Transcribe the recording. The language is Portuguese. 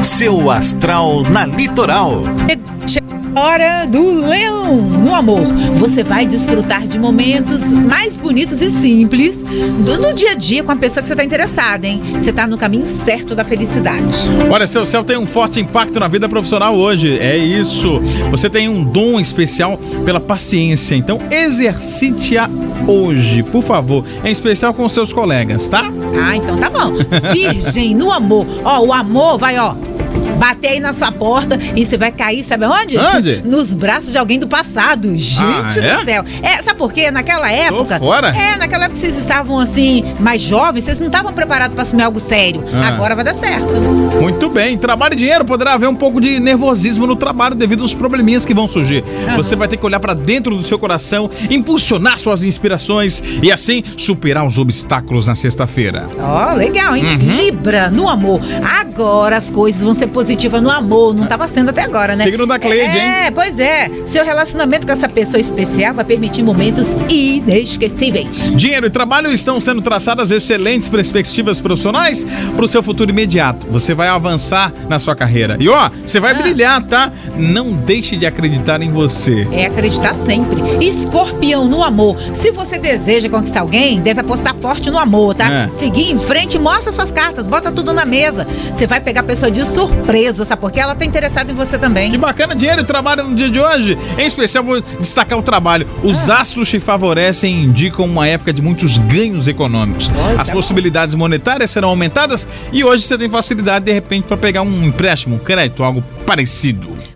seu astral na Litoral. Hora do Leão no amor. Você vai desfrutar de momentos mais bonitos e simples no dia a dia com a pessoa que você está interessada, hein? Você está no caminho certo da felicidade. Olha, seu céu tem um forte impacto na vida profissional hoje. É isso. Você tem um dom especial pela paciência. Então, exercite-a hoje, por favor. Em especial com seus colegas, tá? Ah, então tá bom. Virgem no amor. Ó, o amor vai, bater aí na sua porta e você vai cair, sabe onde? Onde? Nos braços de alguém do passado. Gente do céu. Sabe por quê? Naquela época... Tô fora? Naquela época vocês estavam assim, mais jovens, vocês não estavam preparados para assumir algo sério. Agora vai dar certo. Muito bem. Trabalho e dinheiro, poderá haver um pouco de nervosismo no trabalho devido aos probleminhas que vão surgir. Você vai ter que olhar para dentro do seu coração, impulsionar suas inspirações e assim superar os obstáculos na sexta-feira. Ó, legal, hein? Libra no amor. Agora as coisas vão ser positiva no amor, não estava sendo até agora, né? Signo da Cleide, hein? Pois é. Seu relacionamento com essa pessoa especial vai permitir momentos inesquecíveis. Dinheiro e trabalho estão sendo traçadas excelentes perspectivas profissionais para o seu futuro imediato. Você vai avançar na sua carreira. E você vai brilhar, tá? Não deixe de acreditar em você. Acreditar sempre. Escorpião no amor. Se você deseja conquistar alguém, deve apostar forte no amor, tá? Seguir em frente, mostra suas cartas, bota tudo na mesa. Você vai pegar a pessoa de surpresa, sabe? Porque ela tá interessada em você também. Que bacana, dinheiro e trabalho no dia de hoje. Em especial, vou destacar o trabalho. Os astros te favorecem e indicam uma época de muitos ganhos econômicos. As possibilidades monetárias serão aumentadas e hoje você tem facilidade, de repente, para pegar um empréstimo, um crédito, algo parecido.